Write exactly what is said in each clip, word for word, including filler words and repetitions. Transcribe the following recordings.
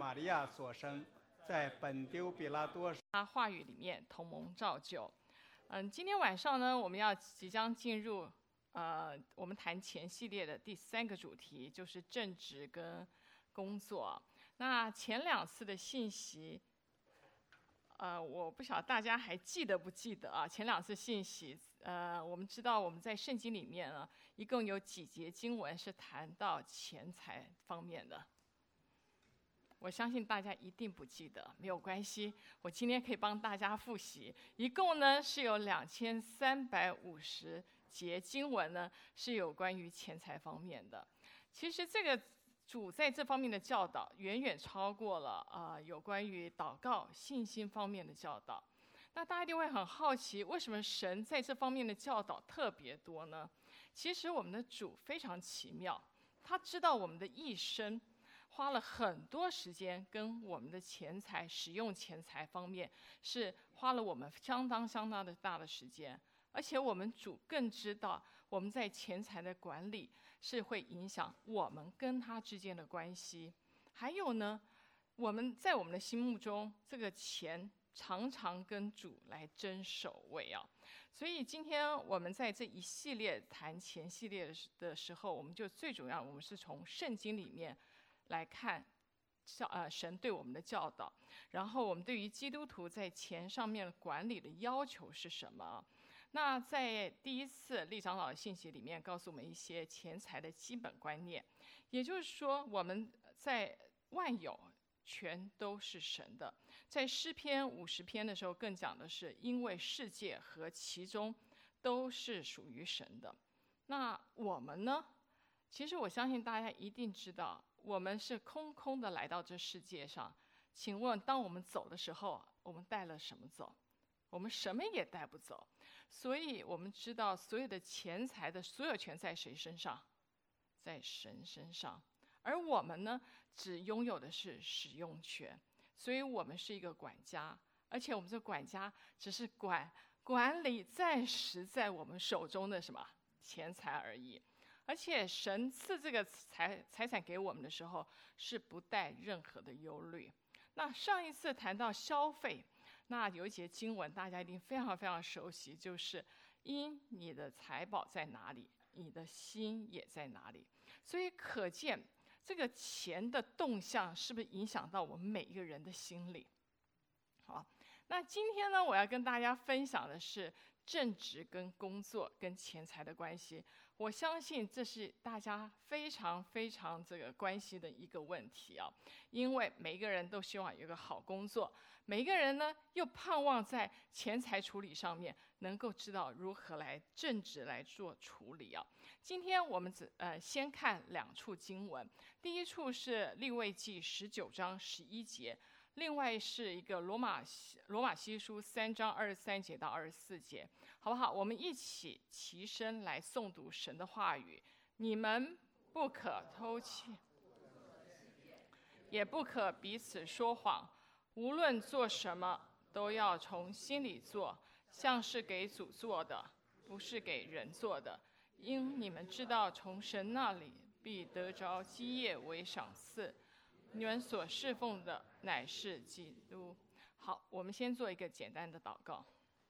玛利亚所生，在本丢比拉多他话语里面同蒙造就。嗯，今天晚上呢，我们要即将进入呃，我们谈前系列的第三个主题，就是正职跟工作。那前两次的信息，呃，我不晓得大家还记得不记得啊？前两次信息，呃，我们知道我们在圣经里面呢，一共有几节经文是谈到钱财方面的。我相信大家一定不记得，没有关系，我今天可以帮大家复习。一共呢是有两千三百五十节经文呢是有关于钱财方面的。其实这个主在这方面的教导远远超过了呃有关于祷告、信心方面的教导。那大家一定会很好奇，为什么神在这方面的教导特别多呢？其实我们的主非常奇妙，他知道我们的一生花了很多时间跟我们的钱财、使用钱财方面，是花了我们相当相当的大的时间。而且我们主更知道，我们在钱财的管理是会影响我们跟他之间的关系。还有呢，我们在我们的心目中，这个钱常常跟主来争首位啊。所以今天我们在这一系列谈钱系列的时候，我们就最主要，我们是从圣经里面来看教呃神对我们的教导，然后我们对于基督徒在钱上面管理的要求是什么？那在第一次利长老的信息里面，告诉我们一些钱财的基本观念，也就是说，我们在万有全都是神的。在诗篇五十篇的时候，更讲的是，因为世界和其中都是属于神的。那我们呢？其实我相信大家一定知道，我们是空空的来到这世界上。请问，当我们走的时候，我们带了什么走？我们什么也带不走。所以我们知道，所有的钱财的所有权在谁身上？在神身上。而我们呢，只拥有的是使用权。所以我们是一个管家，而且我们这管家只是管管理暂时在我们手中的什么钱财而已。而且神赐这个财财产给我们的时候，是不带任何的忧虑。那上一次谈到消费，那有一节经文大家一定非常非常熟悉，就是因你的财宝在哪里，你的心也在哪里。所以可见这个钱的动向是不是影响到我们每一个人的心理？好，那今天呢，我要跟大家分享的是正职跟工作跟钱财的关系。我相信这是大家非常非常这个关心的一个问题啊，因为每一个人都希望有一个好工作，每一个人呢又盼望在钱财处理上面能够知道如何来正职来做处理啊。今天我们只呃先看两处经文，第一处是利未记十九章十一节。另外是一个罗马罗马西书三章二十三节到二十四节，好不好？我们一起齐声来诵读神的话语。你们不可偷窃，也不可彼此说谎，无论做什么，都要从心里做，像是给主做的，不是给人做的。因你们知道，从神那里必得着基业为赏赐。你们所侍奉的乃是基督。好，我们先做一个简单的祷告。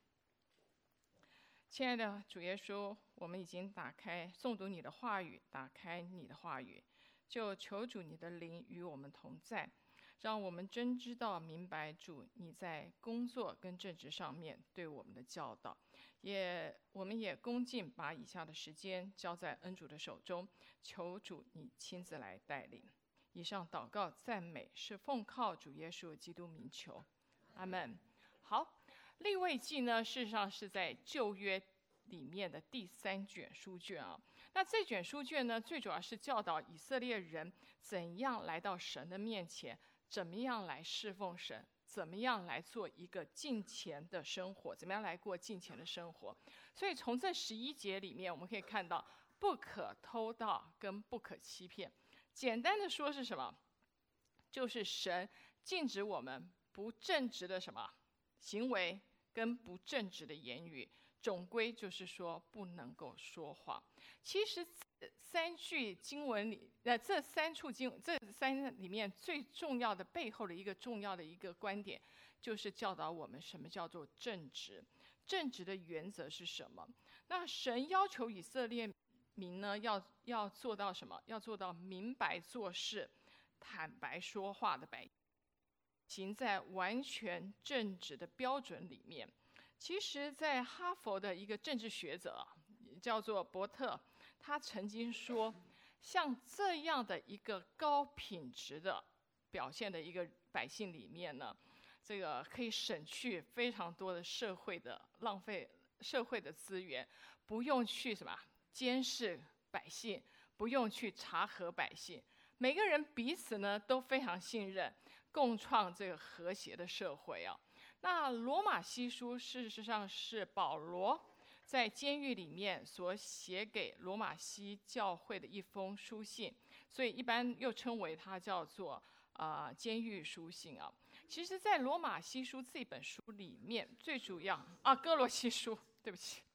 亲爱的主耶稣，我们已经打开诵读你的话语，打开你的话语，就求主你的灵与我们同在，让我们真知道明白主你在工作跟正职上面对我们的教导。也我们也恭敬把以下的时间交在恩主的手中，求主你亲自来带领。以上祷告赞美是奉靠主耶稣基督名求，阿们。好，利未记呢，事实上是在旧约里面的第三卷书卷啊。那这卷书卷呢，最主要是教导以色列人怎样来到神的面前，怎么样来侍奉神，怎么样来做一个敬虔的生活，怎么样来过敬虔的生活。所以从这十一节里面，我们可以看到不可偷盗跟不可欺骗。简单的说是什么？就是神禁止我们不正直的什么行为跟不正直的言语， 总归就是说不能够说谎。其实这三句经文里，呃，这三处经，这三里面最重要的背后的一个重要的一个观点，就是教导我们什么叫做正直。正直的原则是什么？那神要求以色列民呢，要要做到什么？要做到明白做事、坦白说话的百姓，行在完全正直的标准里面。其实，在哈佛的一个政治学者叫做伯特，他曾经说，像这样的一个高品质的表现的一个百姓里面呢，这个可以省去非常多的社会的浪费社会的资源，不用去什么监视百姓，不用去查核百姓，每个人彼此呢都非常信任，共创这个和谐的社会啊。那罗马西书事实上是保罗在监狱里面所写给罗马西教会的一封书信，所以一般又称为它叫做啊、呃、监狱书信啊。其实，在罗马西书这本书里面，最主要啊，哥罗西书，对不起，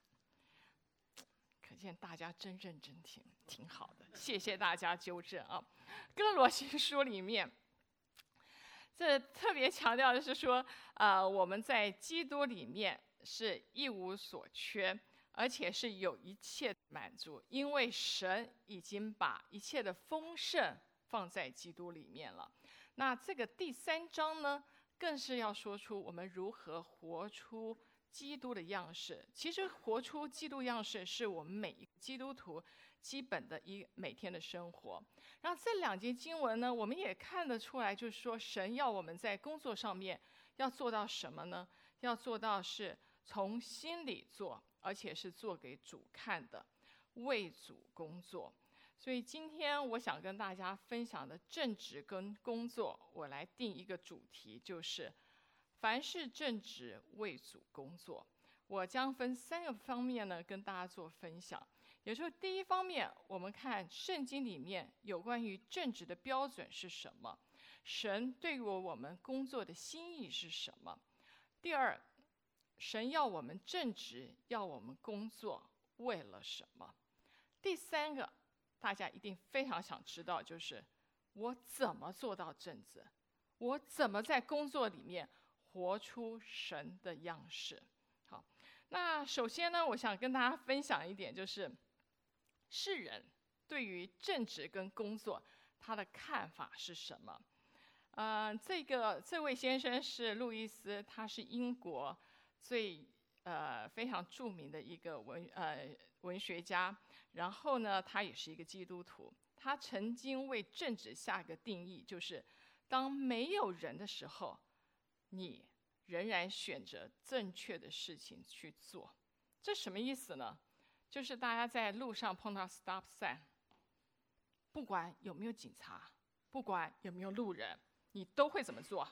可见大家真认真听，挺好的，谢谢大家纠正啊。哥罗西书里面，这特别强调的是说，呃，我们在基督里面是一无所缺，而且是有一切满足，因为神已经把一切的丰盛放在基督里面了。那这个第三章呢，更是要说出我们如何活出基督的样式。其实活出基督样式是我们每一个基督徒基本的一每天的生活。然后这两节经文呢，我们也看得出来，就是说神要我们在工作上面要做到什么呢？要做到是从心里做，而且是做给主看的，为主工作。所以今天我想跟大家分享的正直跟工作，我来定一个主题，就是凡是正直为主工作。我将分三个方面呢跟大家做分享。也就是第一方面，我们看圣经里面有关于正直的标准是什么，神对于我们工作的心意是什么。第二，神要我们正直，要我们工作为了什么。第三个，大家一定非常想知道，就是我怎么做到正直，我怎么在工作里面活出神的样式。好，那首先呢，我想跟大家分享一点，就是世人对于正直跟工作他的看法是什么。呃，这个这位先生是路易斯，他是英国最呃非常著名的一个文呃文学家，然后呢，他也是一个基督徒。他曾经为正直下一个定义，就是当没有人的时候，你仍然选择正确的事情去做。这什么意思呢？就是大家在路上碰到 stop sign， 不管有没有警察，不管有没有路人，你都会怎么做？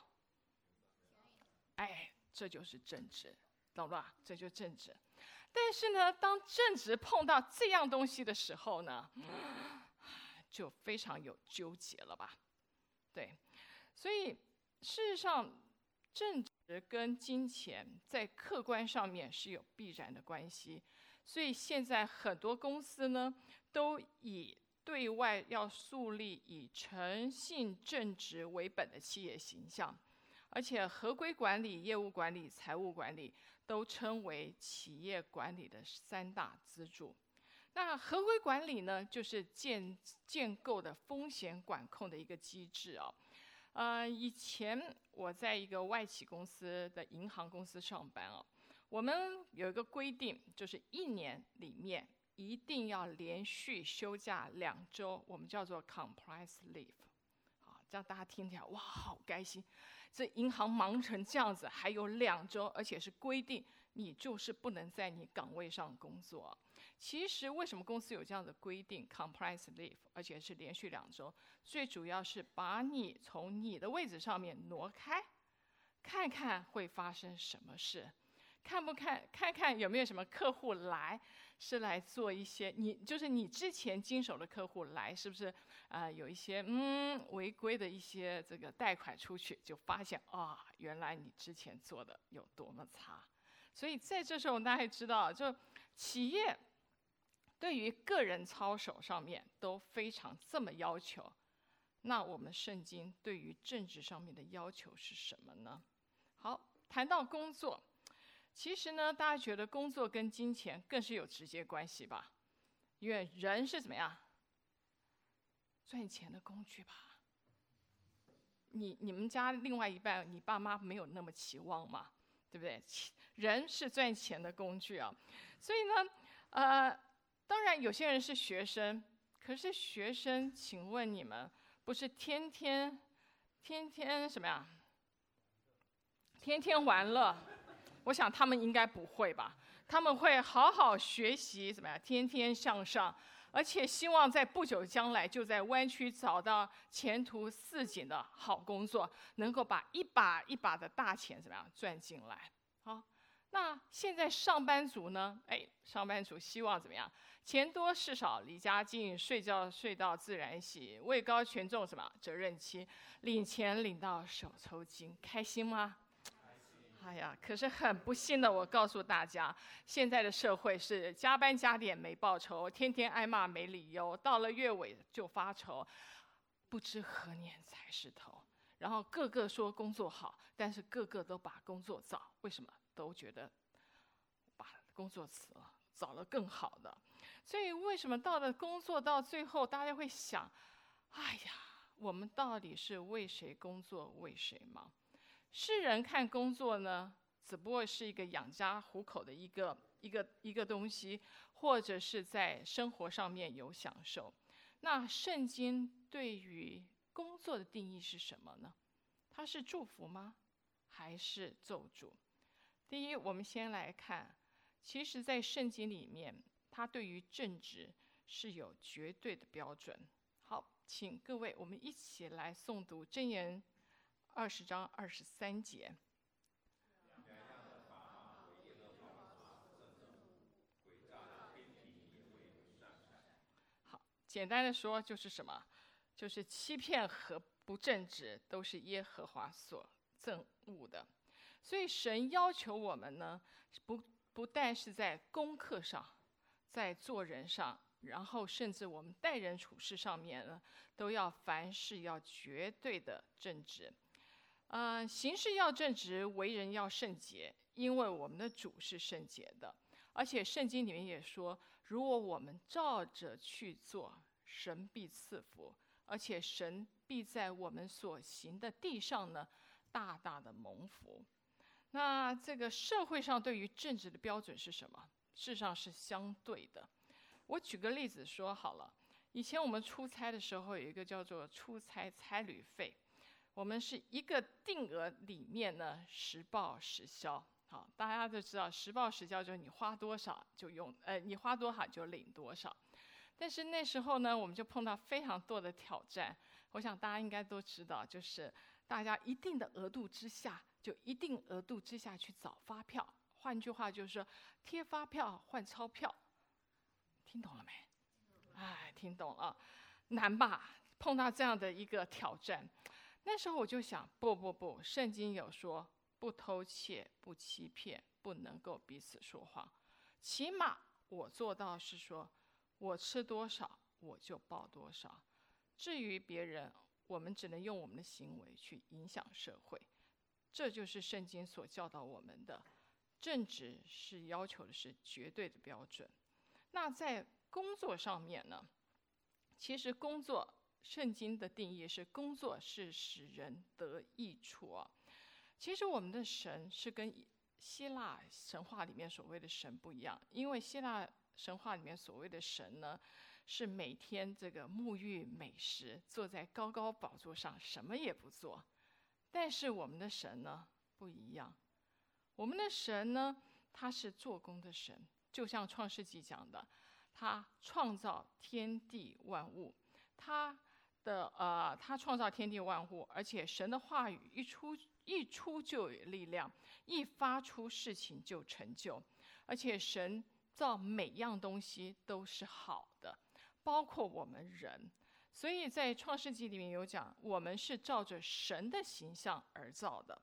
哎，这就是正直，懂吧？这就是正直。但是呢，当正直碰到这样东西的时候呢，就非常有纠结了吧？对，所以事实上，正直跟金钱在客观上面是有必然的关系。所以现在很多公司呢，都以对外要树立以诚信正直为本的企业形象，而且合规管理、业务管理、财务管理都称为企业管理的三大支柱。那合规管理呢，就是建建构的风险管控的一个机制啊。呃，以前我在一个外企公司的银行公司上班啊，我们有一个规定，就是一年里面一定要连续休假两周，我们叫做 compliance leave。好，这样大家听起来哇，好开心！这银行忙成这样子，还有两周，而且是规定你就是不能在你岗位上工作。其实为什么公司有这样的规定 compliance leave， 而且是连续两周？最主要是把你从你的位置上面挪开，看看会发生什么事。看不看看看有没有什么客户来，是来做一些你就是你之前经手的客户来，是不是啊、呃、有一些嗯违规的一些这个贷款出去，就发现啊、哦、原来你之前做的有多么差。 所以在这时候，大家知道，就企业对于个人操守上面都非常这么要求，那我们圣经对于政治上面的要求是什么呢？好，谈到工作，其实呢，大家觉得工作跟金钱更是有直接关系吧？因为人是怎么样？赚钱的工具吧。你你们家另外一半，你爸妈没有那么期望嘛，对不对？人是赚钱的工具啊，所以呢，呃，当然有些人是学生，可是学生，请问你们不是天天天天什么呀？天天玩乐？我想他们应该不会吧？他们会好好学习，怎么样？天天向上。而且希望在不久将来就在湾区找到前途似锦的好工作，能够把一把一把的大钱怎么样赚进来？好，那现在上班族呢？哎，上班族希望怎么样？钱多事少，离家近，睡觉睡到自然醒，位高权重什么责任轻，领钱领到手抽筋，开心吗？哎呀，可是很不幸的，我告诉大家，现在的社会是加班加点没报酬，天天挨骂没理由，到了月尾就发愁，不知何年才是头。然后个个说工作好，但是个个都把工作找，为什么？都觉得把工作辞了，找了更好的。所以为什么到了工作到最后，大家会想，哎呀，我们到底是为谁工作，为谁忙？世人看工作呢，只不过是一个养家糊口的一个一个一个东西，或者是在生活上面有享受。那圣经对于工作的定义是什么呢？它是祝福吗？还是咒诅？第一，我们先来看，其实在圣经里面，它对于正直是有绝对的标准。好，请各位我们一起来诵读箴言二十章二十三节。好，简单的说就是什么？就是欺骗和不正直都是耶和华所憎恶的。所以神要求我们呢，不不但是在功课上，在做人上，然后甚至我们待人处事上面呢，都要凡事要绝对的正直。呃，行事要正直，为人要圣洁，因为我们的主是圣洁的。而且圣经里面也说，如果我们照着去做，神必赐福，而且神必在我们所行的地上呢，大大的蒙福。那这个社会上对于正直的标准是什么？事实上是相对的。我举个例子说好了，以前我们出差的时候有一个叫做出差差旅费。我们是一个定额里面呢，实报实销。好，大家都知道，实报实销就是你花多少就用，呃，你花多少就领多少。但是那时候呢，我们就碰到非常多的挑战。我想大家应该都知道，就是大家一定的额度之下，就一定额度之下去找发票。换句话就是说，贴发票换钞票。听懂了没？哎，听懂了，难吧？碰到这样的一个挑战。那时候我就想，不不不，圣经有说，不偷窃，不欺骗，不能够彼此说谎。起码我做到是说，我吃多少我就报多少。至于别人，我们只能用我们的行为去影响社会。这就是圣经所教导我们的。正直是要求的是绝对的标准。那在工作上面呢，其实工作圣经的定义是工作是使人得益处啊。其实我们的神是跟希腊神话里面所谓的神不一样，因为希腊神话里面所谓的神呢，是每天这个沐浴美食，坐在高高宝座上什么也不做。但是我们的神呢不一样，我们的神呢他是做工的神，就像创世纪讲的，他创造天地万物，他的呃，他创造天地万物，而且神的话语一出一出就有力量，一发出事情就成就，而且神造每样东西都是好的，包括我们人。所以在创世纪里面有讲，我们是照着神的形象而造的，而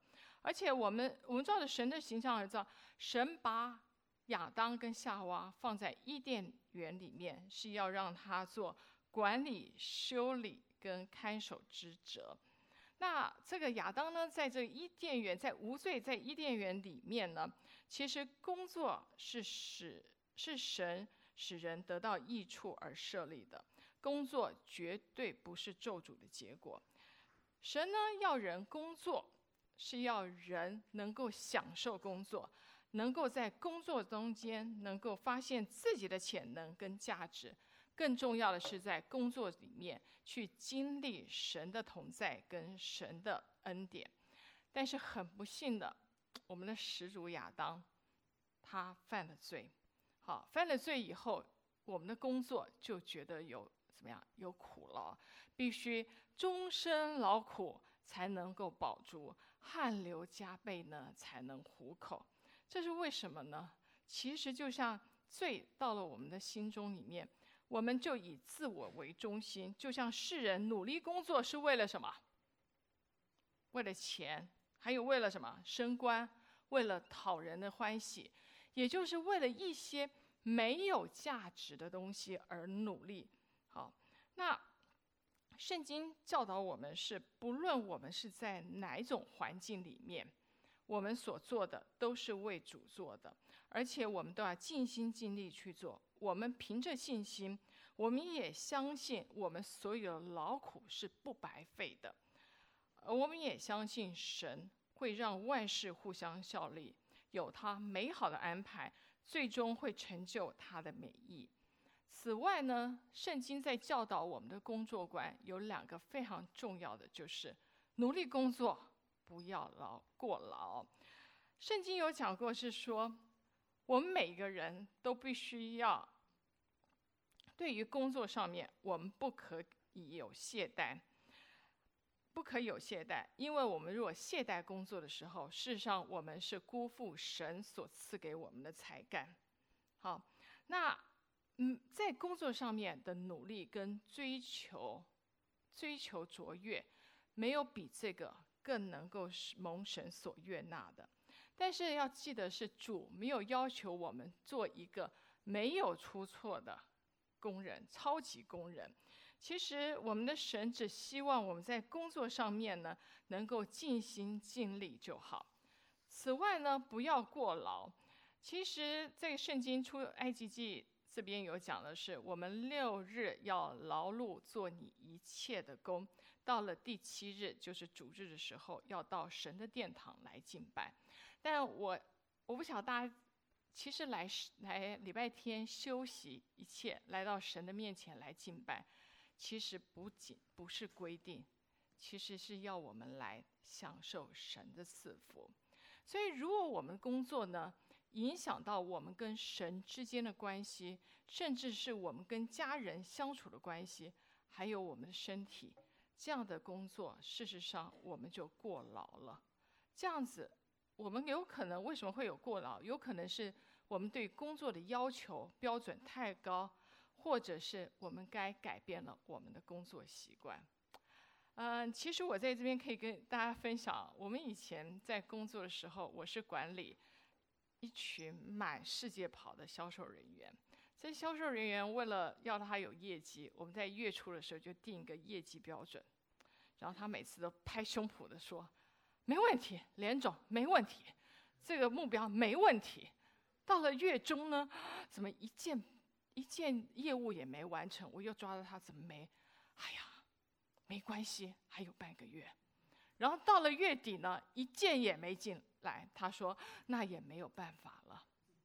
而且我们我们照着神的形象而造，神把亚当跟夏娃放在伊甸园里面，是要让他做管理、修理跟看守之者。那这个亚当呢，在这个伊甸园，在无罪在伊甸园里面呢，其实工作是使是神使人得到益处而设立的，工作绝对不是咒诅的结果。神呢要人工作，是要人能够享受工作，能够在工作中间能够发现自己的潜能跟价值。更重要的是，在工作里面去经历神的同在跟神的恩典。但是很不幸的，我们的始祖亚当，他犯了罪。好，犯了罪以后，我们的工作就觉得有怎么样？有苦劳，必须终身劳苦才能够饱足，汗流浃背呢才能糊口。这是为什么呢？其实就像罪到了我们的心中里面，我们就以自我为中心，就像世人努力工作是为了什么？为了钱，还有为了什么？升官，为了讨人的欢喜，也就是为了一些没有价值的东西而努力。好，那圣经教导我们是，不论我们是在哪一种环境里面，我们所做的都是为主做的，而且我们都要尽心尽力去做。我们凭着信心，我们也相信我们所有的劳苦是不白费的。我们也相信神会让万事互相效力，有他美好的安排，最终会成就他的美意。此外呢，圣经在教导我们的工作观有两个非常重要的，就是努力工作，不要劳过劳。圣经有讲过是说，我们每个人都必须要对于工作上面，我们不可以有懈怠，不可以有懈怠，因为我们如果懈怠工作的时候，事实上我们是辜负神所赐给我们的才干。好，那嗯，在工作上面的努力跟追求，追求卓越，没有比这个更能够蒙神所悦纳的。但是要记得是主没有要求我们做一个没有出错的工人，超级工人。其实我们的神只希望我们在工作上面呢，能够尽心尽力就好。此外呢，不要过劳。其实在圣经出埃及记这边有讲的是，我们六日要劳碌做你一切的工，到了第七日，就是主日的时候，要到神的殿堂来敬拜。但我我不晓得大家，其实来来礼拜天休息一切，来到神的面前来敬拜，其实不仅不是规定，其实是要我们来享受神的赐福。所以如果我们工作呢，影响到我们跟神之间的关系，甚至是我们跟家人相处的关系，还有我们的身体，这样的工作，事实上我们就过劳了。这样子，我们有可能为什么会有过劳？有可能是我们对工作的要求标准太高，或者是我们该改变了我们的工作习惯。嗯，其实我在这边可以跟大家分享，我们以前在工作的时候，我是管理一群满世界跑的销售人员。这销售人员为了要他有业绩，我们在月初的时候就定一个业绩标准，然后他每次都拍胸脯的说，没问题，连总没问题，这个目标没问题。到了月中呢，怎么一件一件业务也没完成，我又抓到他怎么没，哎呀，没关系，还有半个月。然后到了月底呢，一件也没进来，他说那也没有办法了。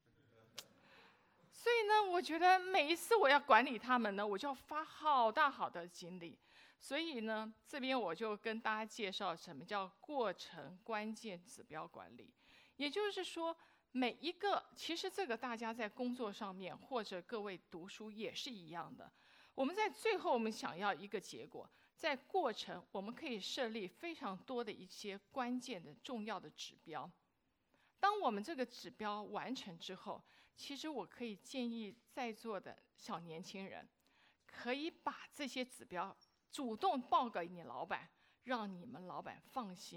所以呢，我觉得每一次我要管理他们呢，我就要花好大好大的精力。所以呢，这边我就跟大家介绍什么叫过程关键指标管理。也就是说，每一个，其实这个大家在工作上面，或者各位读书也是一样的。我们在最后我们想要一个结果，在过程我们可以设立非常多的一些关键的重要的指标。当我们这个指标完成之后，其实我可以建议在座的小年轻人，可以把这些指标主动报给你老板，让你们老板放心，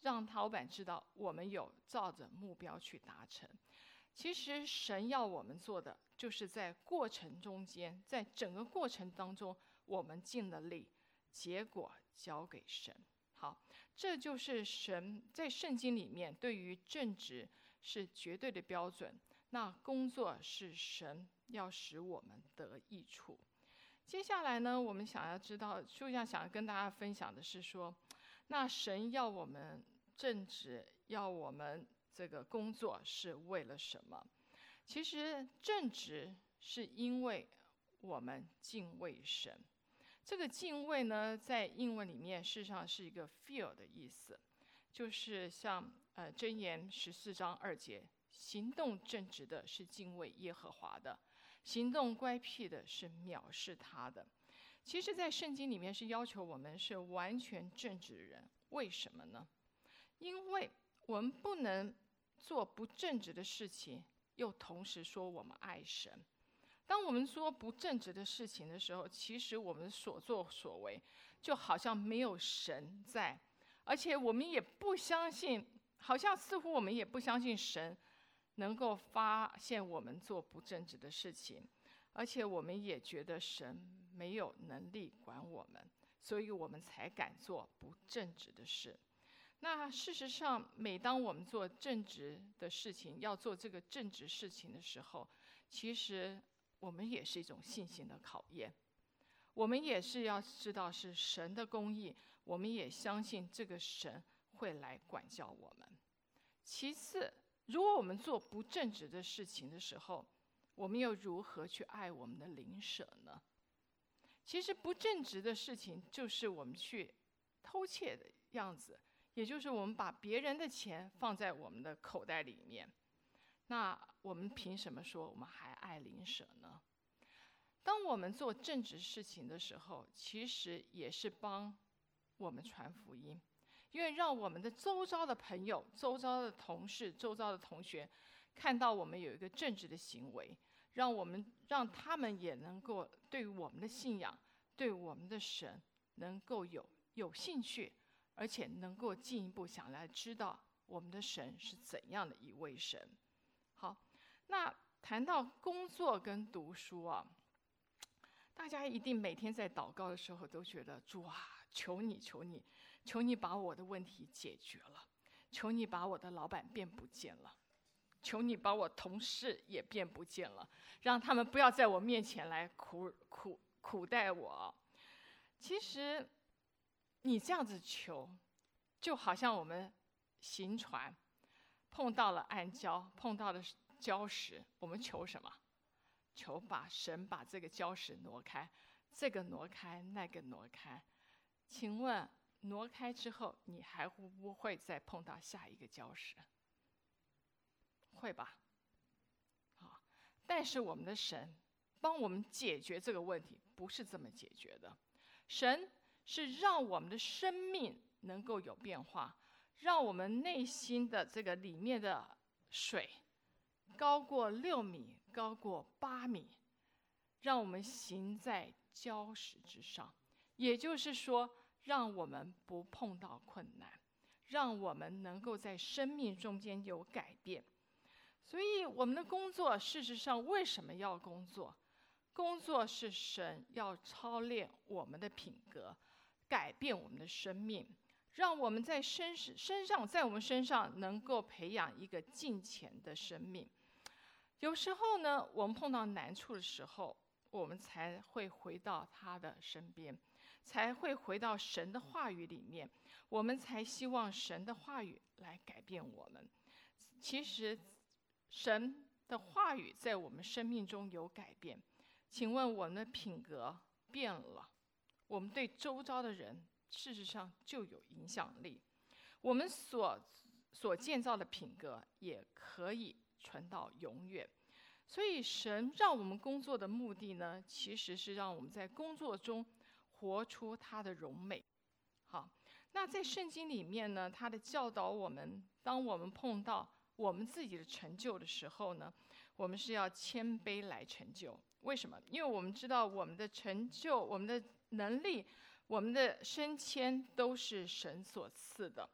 让老板知道我们有照着目标去达成。其实神要我们做的，就是在过程中间，在整个过程当中，我们尽了力，结果交给神。好，这就是神在圣经里面对于正直是绝对的标准。那工作是神要使我们得益处。接下来呢，我们想要知道，就像想要跟大家分享的是说，那神要我们正直，要我们这个工作是为了什么？其实正直是因为我们敬畏神。这个敬畏呢，在英文里面事实上是一个 fear 的意思，就是像呃箴言十四章二节，行动正直的是敬畏耶和华的，行动乖僻的是藐视他的。其实在圣经里面是要求我们是完全正直的人。为什么呢？因为我们不能做不正直的事情，又同时说我们爱神。当我们说不正直的事情的时候，其实我们所作所为就好像没有神在，而且我们也不相信，好像似乎我们也不相信神能够发现我们做不正直的事情，而且我们也觉得神没有能力管我们，所以我们才敢做不正直的事。那事实上，每当我们做正直的事情，要做这个正直事情的时候，其实我们也是一种信心的考验。我们也是要知道是神的公义，我们也相信这个神会来管教我们。其次，如果我们做不正直的事情的时候，我们又如何去爱我们的邻舍呢？其实不正直的事情就是我们去偷窃的样子，也就是我们把别人的钱放在我们的口袋里面。那我们凭什么说我们还爱邻舍呢？当我们做正直事情的时候，其实也是帮我们传福音，因为让我们的周遭的朋友、周遭的同事、周遭的同学看到我们有一个正直的行为，让我们让他们也能够对我们的信仰、对我们的神能够有有兴趣，而且能够进一步想来知道我们的神是怎样的一位神。好，那谈到工作跟读书啊，大家一定每天在祷告的时候都觉得，主啊，求你求你求你把我的问题解决了，求你把我的老板变不见了，求你把我同事也变不见了，让他们不要在我面前来苦苦苦待我。其实你这样子求，就好像我们行船碰到了暗礁，碰到了礁石，我们求什么？求把神把这个礁石挪开，这个挪开，那个挪开。请问挪开之后，你还会不会再碰到下一个礁石？会吧。好，但是我们的神帮我们解决这个问题，不是这么解决的。神是让我们的生命能够有变化，让我们内心的这个里面的水高过六米，高过八米，让我们行在礁石之上。也就是说，让我们不碰到困难，让我们能够在生命中间有改变。所以我们的工作，事实上为什么要工作？工作是神要操练我们的品格，改变我们的生命，让我们在身身上，在我们身上能够培养一个敬虔的生命。有时候呢，我们碰到难处的时候，我们才会回到他的身边，才会回到神的话语里面，我们才希望神的话语来改变我们。其实神的话语在我们生命中有改变，请问我们的品格变了，我们对周遭的人事实上就有影响力，我们所所建造的品格也可以传到永远。所以神让我们工作的目的呢，其实是让我们在工作中活出他的荣美。好，那在圣经里面呢，他的教导我们，当我们碰到我们自己的成就的时候呢，我们是要谦卑来成就。为什么？因为我们知道我们的成就、我们的能力、我们的升迁都是神所赐的，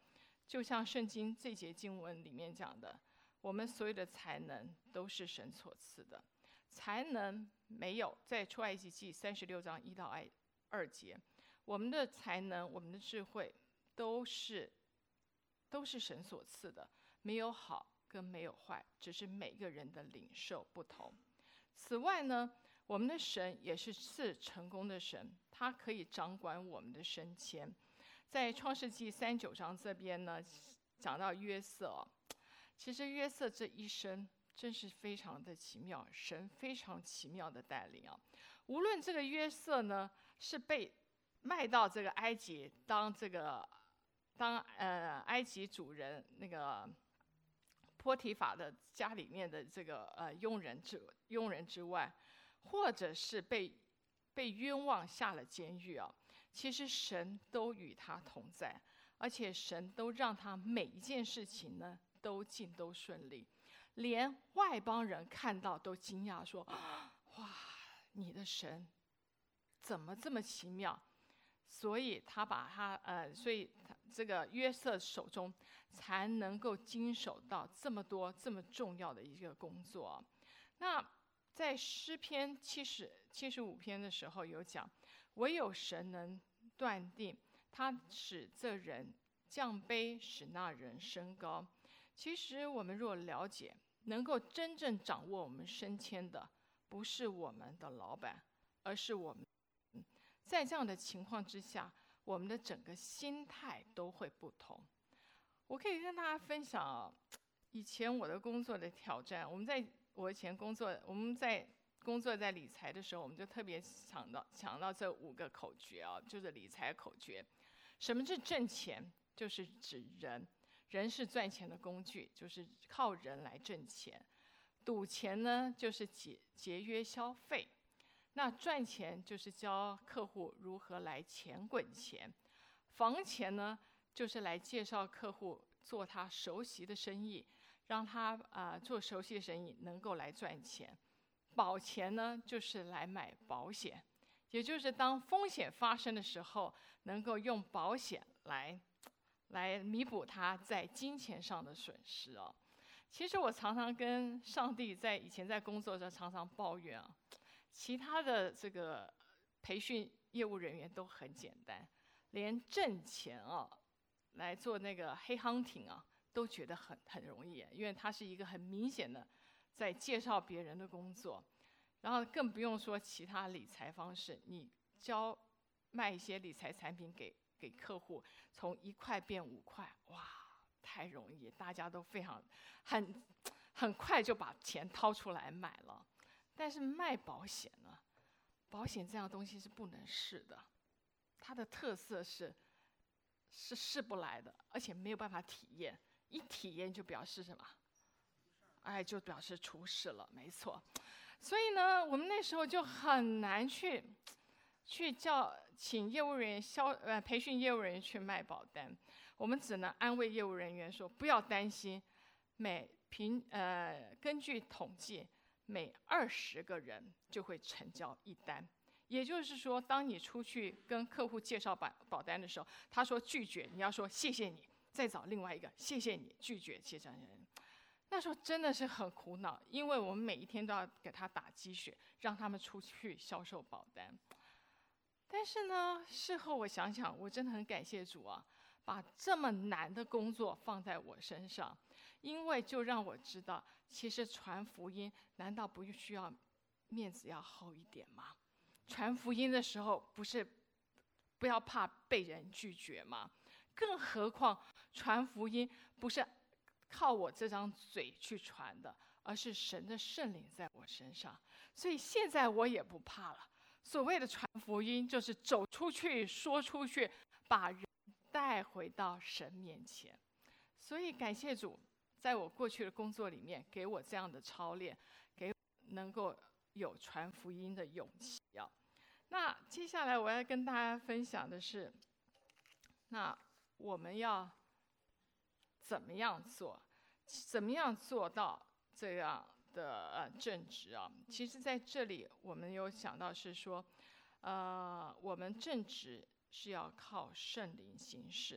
就像圣经这节经文里面讲的，我们所有的才能都是神所赐的。才能没有，在出埃及记三十六章一到二节，我们的才能、我们的智慧都是都是神所赐的，没有好跟没有坏，只是每个人的领受不同。此外呢，我们的神也是赐成功的神，他可以掌管我们的升迁。在创世纪三九章这边呢，讲到约瑟、哦，其实约瑟这一生真是非常的奇妙，神非常奇妙的带领啊。无论这个约瑟呢是被卖到这个埃及当这个当呃埃及主人那个波提法的家里面的这个呃佣人之佣人之外，或者是被被冤枉下了监狱啊，其实神都与他同在，而且神都让他每一件事情呢都尽都顺利。连外邦人看到都惊讶说：“哇，你的神怎么这么奇妙？”所以他把他呃，所以他这个约瑟手中才能够经手到这么多这么重要的一个工作。那在诗篇七十七十五篇的时候有讲，唯有神能断定，他使这人降卑，使那人升高。其实我们若了解，能够真正掌握我们升迁的，不是我们的老板，而是我们。在这样的情况之下，我们的整个心态都会不同。我可以跟大家分享、哦、以前我的工作的挑战。我们在我以前工作，我们在工作在理财的时候，我们就特别强到强到这五个口诀啊，就是理财口诀。什么是挣钱？就是指人。人是赚钱的工具，就是靠人来挣钱。赌钱呢，就是节节约消费。那赚钱就是教客户如何来钱滚钱。房钱呢，就是来介绍客户做他熟悉的生意，让他啊、呃、做熟悉的生意能够来赚钱。保钱呢，就是来买保险，也就是当风险发生的时候，能够用保险来。来弥补他在金钱上的损失哦。其实我常常跟上帝在以前在工作的时候常常抱怨啊，其他的这个培训业务人员都很简单，连挣钱啊来做那个黑 hunting 啊都觉得很很容易，因为它是一个很明显的在介绍别人的工作，然后更不用说其他理财方式，你教卖一些理财产品给。给客户从一块变五块，哇，太容易，大家都非常很很快就把钱掏出来买了。但是卖保险呢，保险这样东西是不能试的，它的特色是是试不来的，而且没有办法体验，一体验就表示什么？哎，就表示出事了，没错。所以呢，我们那时候就很难去去叫。请业务人员销呃培训业务人员去卖保单，我们只能安慰业务人员说不要担心，每凭呃根据统计，每二十个人就会成交一单。也就是说，当你出去跟客户介绍保保单的时候，他说拒绝，你要说谢谢你，再找另外一个谢谢你，拒绝谢谢你。那时候真的是很苦恼，因为我们每一天都要给他打鸡血，让他们出去销售保单。但是呢，事后我想想，我真的很感谢主啊，把这么难的工作放在我身上，因为就让我知道，其实传福音难道不需要面子要厚一点吗？传福音的时候，不是不要怕被人拒绝吗？更何况传福音不是靠我这张嘴去传的，而是神的圣灵在我身上，所以现在我也不怕了。所谓的传福音，就是走出去、说出去，把人带回到神面前。所以感谢主，在我过去的工作里面，给我这样的操练，给我能够有传福音的勇气啊。那接下来我要跟大家分享的是，那我们要怎么样做？怎么样做到这样的呃正直啊？其实在这里我们有想到是说，呃，我们正直是要靠圣灵行事。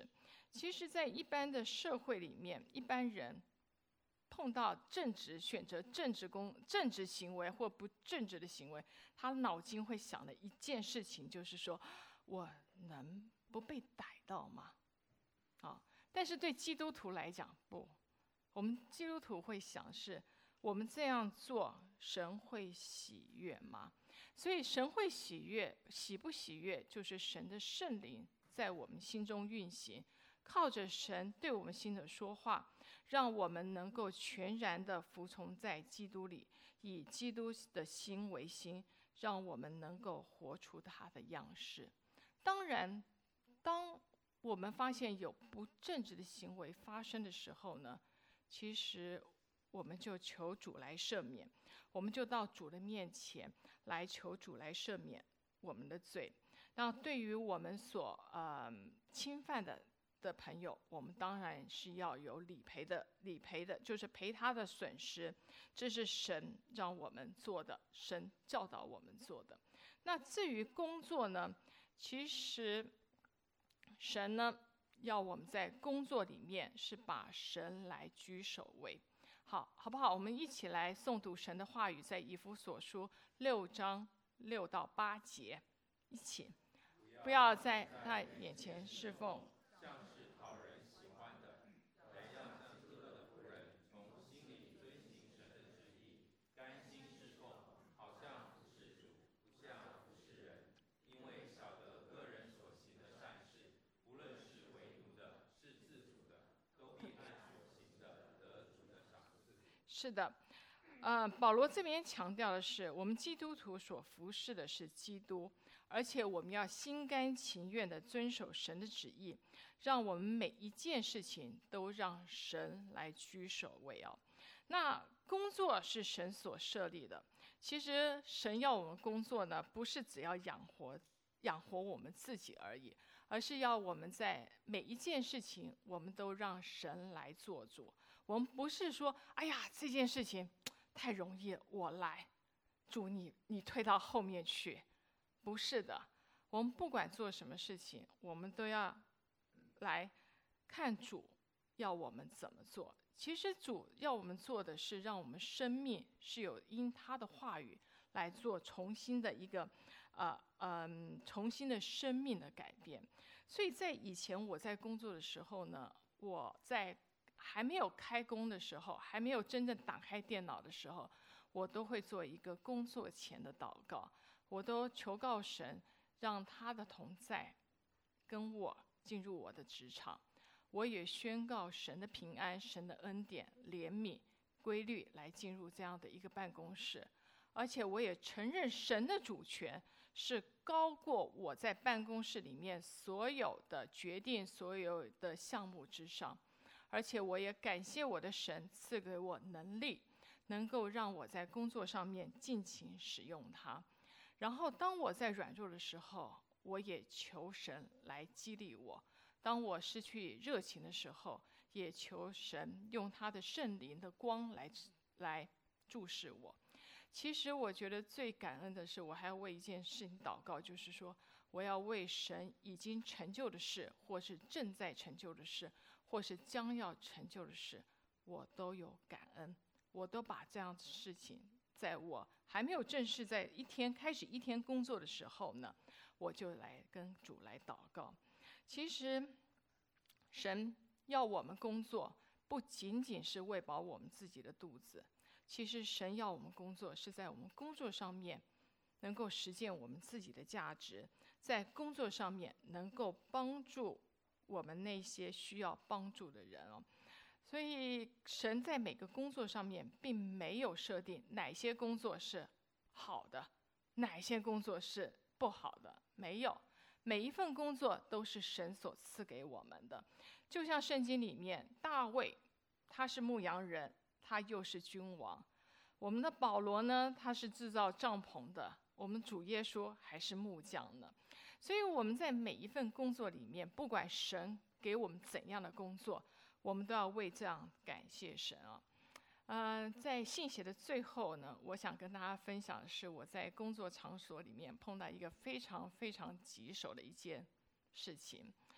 其实在一般的社会里面，一般人碰到正直选择正直公正直行为或不正直的行为，他脑筋会想的一件事情就是说，我能不被逮到吗？啊，但是对基督徒来讲，不，我们基督徒会想是，我们这样做，神会喜悦吗？所以神会喜悦，喜不喜悦，就是神的圣灵在我们心中运行，靠着神对我们心的说话，让我们能够全然的服从在基督里，以基督的心为心，让我们能够活出他的样式。当然，当我们发现有不正直的行为发生的时候呢，其实我们就求主来赦免，我们就到主的面前来求主来赦免我们的罪。那对于我们所呃侵犯的的朋友，我们当然是要有理赔的，理赔的就是赔他的损失，这是神让我们做的，神教导我们做的。那至于工作呢，其实神呢要我们在工作里面是把神来居首位。好，好不好？我们一起来诵读神的话语，在以弗所书六章六到八节，一起。不要在他眼前侍奉， 像是讨人喜欢的，人要像基督的仆人，从心里遵行神的旨意，甘心侍奉，好像服侍主，不像服侍人。因为晓得个人所行的善事，无论是为奴的，是自主的，都必按所行的得主的赏赐。 是的，呃，保罗这边强调的是，我们基督徒所服侍的是基督，而且我们要心甘情愿地遵守神的旨意，让我们每一件事情都让神来居首位哦。那工作是神所设立的，其实神要我们工作呢，不是只要养活养活我们自己而已，而是要我们在每一件事情，我们都让神来做主。我们不是说，哎呀，这件事情太容易了，我来，主你你推到后面去。不是的，我们不管做什么事情，我们都要来看主要我们怎么做。其实主要我们做的是让我们生命是有因他的话语来做重新的一个呃嗯重新的生命的改变。所以在以前我在工作的时候呢，我在还没有开工的时候，还没有真正打开电脑的时候，我都会做一个工作前的祷告，我都求告神，让他的同在跟我进入我的职场。我也宣告神的平安、神的恩典、怜悯、规律来进入这样的一个办公室，而且我也承认神的主权是高过我在办公室里面所有的决定、所有的项目之上。而且我也感谢我的神赐给我能力，能够让我在工作上面尽情使用它。然后当我在软弱的时候，我也求神来激励我。当我失去热情的时候，也求神用他的圣灵的光来来注视我。其实我觉得最感恩的是，我还要为一件事情祷告，就是说我要为神已经成就的事，或是正在成就的事，或是将要成就的事，我都有感恩。我都把这样的事情，在我还没有正式在一天开始一天工作的时候呢，我就来跟主来祷告。其实神要我们工作，不仅仅是喂饱我们自己的肚子，其实神要我们工作是在我们工作上面能够实践我们自己的价值，在工作上面能够帮助我们那些需要帮助的人哦。所以神在每个工作上面并没有设定哪些工作是好的，哪些工作是不好的，没有。每一份工作都是神所赐给我们的。就像圣经里面大卫，他是牧羊人，他又是君王。我们的保罗呢，他是制造帐篷的，我们主耶稣还是木匠呢。所以我们在每一份工作里面，不管神给我们怎样的工作，我们都要为这样感谢神啊。呃，在信息的最后呢，我想跟大家分享的是，我在工作场所里面碰到一个非常非常棘手的一件事情。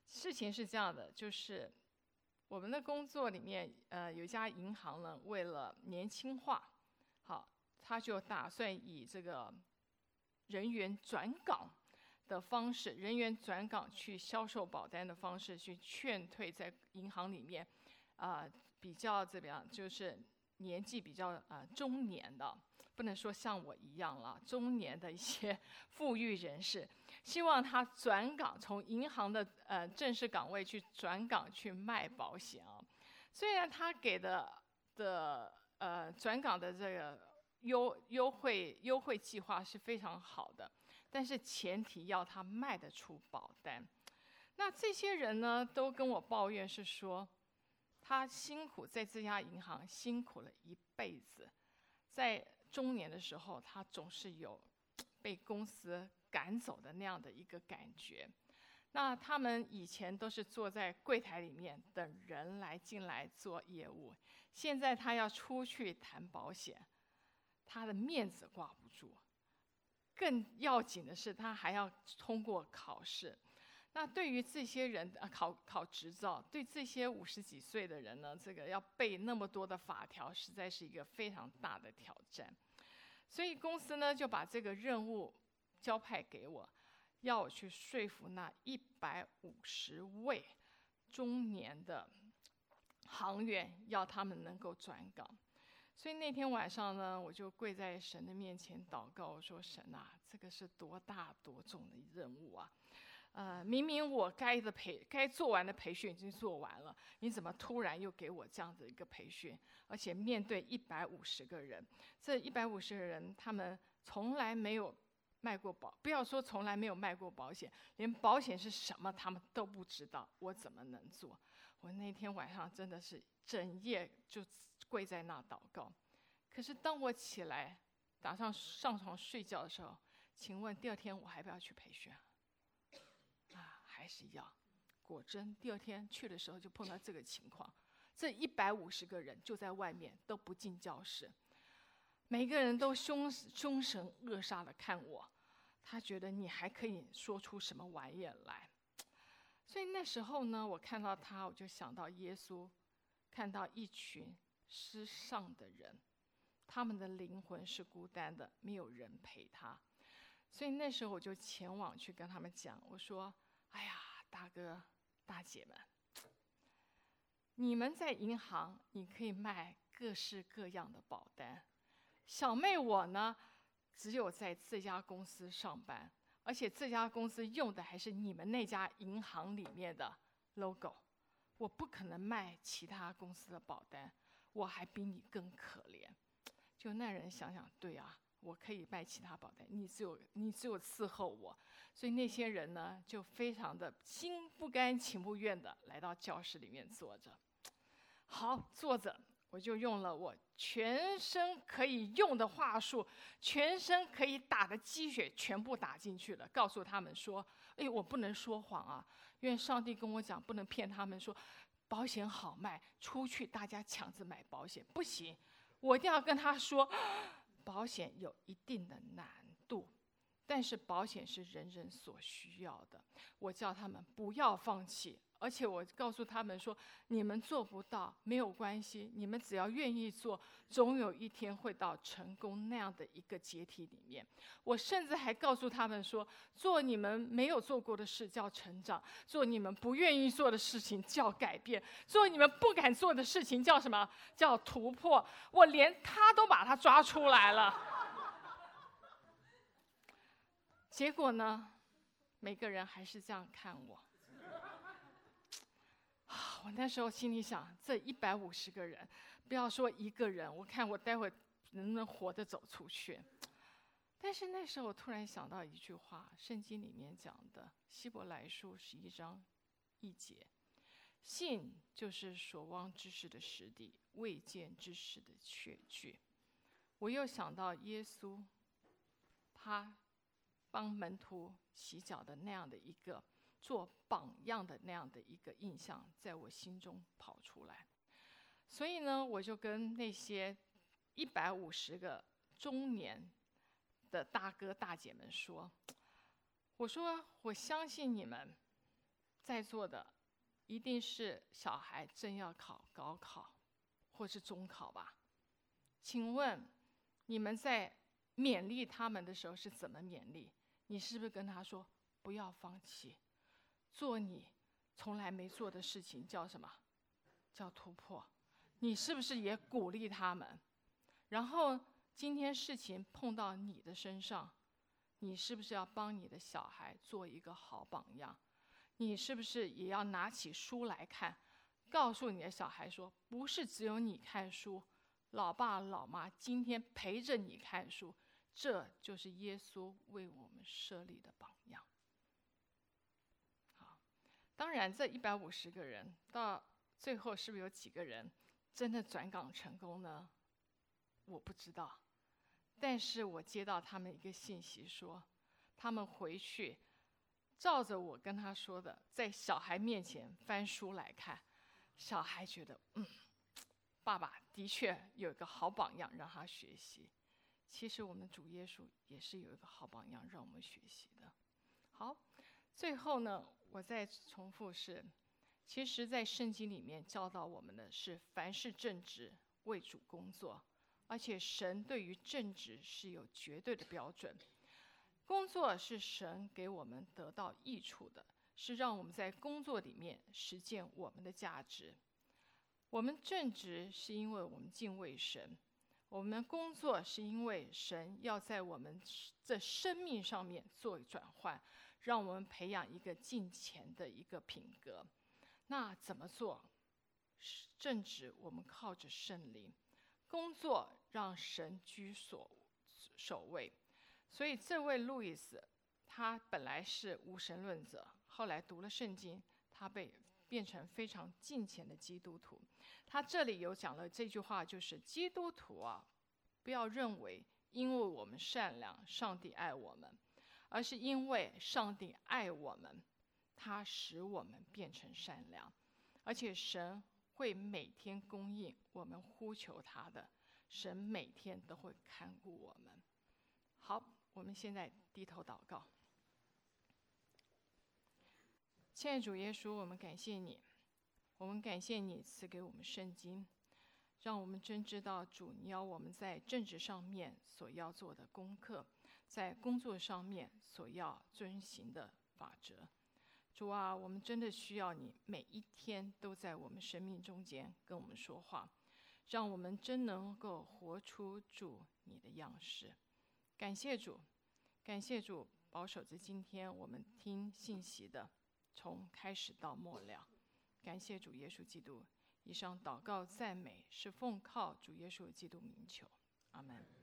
事情是这样的，就是我们的工作里面，呃，有一家银行呢，为了年轻化，好，他就打算以这个人员转岗的方式，人员转岗去销售保单的方式，去劝退在银行里面，啊、呃，比较怎么样，就是年纪比较啊、呃、中年的，不能说像我一样了，中年的一些富裕人士，希望他转岗，从银行的呃正式岗位去转岗去卖保险啊。虽然他给的的呃转岗的这个优优惠优惠计划是非常好的，但是前提要他卖得出保单。那这些人呢，都跟我抱怨是说，他辛苦在这家银行辛苦了一辈子，在中年的时候，他总是有被公司赶走的那样的一个感觉。那他们以前都是坐在柜台里面等人来进来做业务，现在他要出去谈保险，他的面子挂不住。更要紧的是，他还要通过考试。那对于这些人，啊，考考执照，对这些五十几岁的人呢，这个要背那么多的法条，实在是一个非常大的挑战。所以公司呢，就把这个任务交派给我，要我去说服那一百五十位中年的行员，要他们能够转岗。所以那天晚上呢，我就跪在神的面前祷告，我说：“神啊，这个是多大多重的任务啊！呃，明明我该的培该做完的培训已经做完了，你怎么突然又给我这样的一个培训？而且面对一百五十个人，这一百五十个人，他们从来没有卖过保，不要说从来没有卖过保险，连保险是什么他们都不知道，我怎么能做？我那天晚上真的是整夜就跪在那祷告。可是当我起来打算上床睡觉的时候，请问第二天我还不要去培训啊？啊，还是要。果真第二天去的时候就碰到这个情况，这一百五十个人就在外面都不进教室，每个人都凶凶神恶煞的看我，他觉得你还可以说出什么玩意来。所以那时候呢，我看到他，我就想到耶稣，看到一群失丧的人，他们的灵魂是孤单的，没有人陪他。所以那时候我就前往去跟他们讲，我说：“哎呀，大哥大姐们，你们在银行你可以卖各式各样的保单，小妹我呢，只有在这家公司上班，而且这家公司用的还是你们那家银行里面的 logo， 我不可能卖其他公司的保单，我还比你更可怜。”就那人想想，对啊，我可以卖其他保单，你只有你只有伺候我。所以那些人呢，就非常的心不甘情不愿的来到教室里面坐着。好，坐着，我就用了我全身可以用的话术，全身可以打的鸡血全部打进去了，告诉他们说：“哎，我不能说谎啊，因为上帝跟我讲，不能骗他们说保险好卖，出去大家抢着买保险，不行。”我一定要跟他说，保险有一定的难度，但是保险是人人所需要的。我叫他们不要放弃，而且我告诉他们说，你们做不到没有关系，你们只要愿意做，总有一天会到成功那样的一个阶梯里面。我甚至还告诉他们说，做你们没有做过的事叫成长，做你们不愿意做的事情叫改变，做你们不敢做的事情叫什么？叫突破。我连他都把他抓出来了。结果呢，每个人还是这样看我。我那时候心里想，这一百五十个人，不要说一个人，我看我待会能不能活着走出去。但是那时候我突然想到一句话，圣经里面讲的，希伯来书十一章一节，信就是所望之事的实底，未见之事的确据。我又想到耶稣，他帮门徒洗脚的那样的一个做榜样的那样的一个印象，在我心中跑出来。所以呢，我就跟那些一百五十个中年的大哥大姐们说，我说我相信你们， 在座的一定是小孩正要考高考或是中考吧？请问你们在勉励他们的时候是怎么勉励？你是不是跟他说不要放弃，做你从来没做的事情，叫什么？叫突破。你是不是也鼓励他们？然后今天事情碰到你的身上，你是不是要帮你的小孩做一个好榜样？你是不是也要拿起书来看，告诉你的小孩说，不是只有你看书，老爸老妈今天陪着你看书，这就是耶稣为我们设立的榜样。好，当然这一百五十个人到最后是不是有几个人真的转岗成功呢？我不知道，但是我接到他们一个信息说，他们回去照着我跟他说的，在小孩面前翻书来看，小孩觉得嗯，爸爸的确有一个好榜样让他学习。其实我们主耶稣也是有一个好榜样让我们学习的。好，最后呢，我再重复是，其实在圣经里面教导我们的是凡事正直，为主工作，而且神对于正直是有绝对的标准。工作是神给我们得到益处的，是让我们在工作里面实践我们的价值。我们正直是因为我们敬畏神，我们工作是因为神要在我们的生命上面做转换，让我们培养一个敬虔的一个品格。那怎么做？正直我们靠着圣灵，工作让神居所首位。所以这位路易斯，他本来是无神论者，后来读了圣经，他被变成非常敬虔的基督徒。他这里有讲了这句话，就是基督徒啊，不要认为因为我们善良，上帝爱我们，而是因为上帝爱我们，他使我们变成善良，而且神会每天供应我们呼求他的，神每天都会看顾我们。好，我们现在低头祷告。亲爱的主耶稣，我们感谢你，我们感谢你赐给我们圣经，让我们真知道主你要我们在政治上面所要做的功课，在工作上面所要遵行的法则。主啊，我们真的需要你每一天都在我们生命中间跟我们说话，让我们真能够活出主你的样式。感谢主，感谢主保守着今天我们听信息的从开始到末了。感谢主耶稣基督。以上祷告赞美是奉靠主耶稣基督名求，阿们。